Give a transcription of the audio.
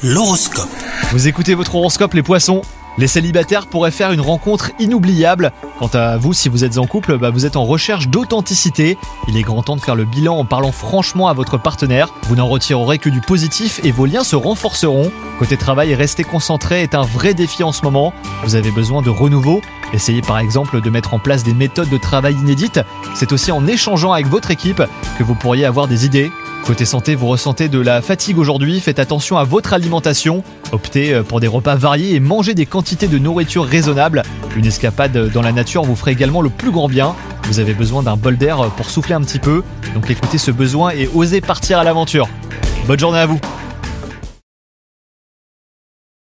L'horoscope. Vous écoutez votre horoscope les poissons. Les célibataires pourraient faire une rencontre inoubliable. Quant à vous, si vous êtes en couple, vous êtes en recherche d'authenticité. Il est grand temps de faire le bilan en parlant franchement à votre partenaire. Vous n'en retirerez que du positif et vos liens se renforceront. Côté travail, rester concentré est un vrai défi en ce moment. Vous avez besoin de renouveau. Essayez par exemple de mettre en place des méthodes de travail inédites. C'est aussi en échangeant avec votre équipe que vous pourriez avoir des idées. Côté santé, vous ressentez de la fatigue aujourd'hui, faites attention à votre alimentation. Optez pour des repas variés et mangez des quantités de nourriture raisonnables. Une escapade dans la nature vous ferait également le plus grand bien. Vous avez besoin d'un bol d'air pour souffler un petit peu. Donc écoutez ce besoin et osez partir à l'aventure. Bonne journée à vous.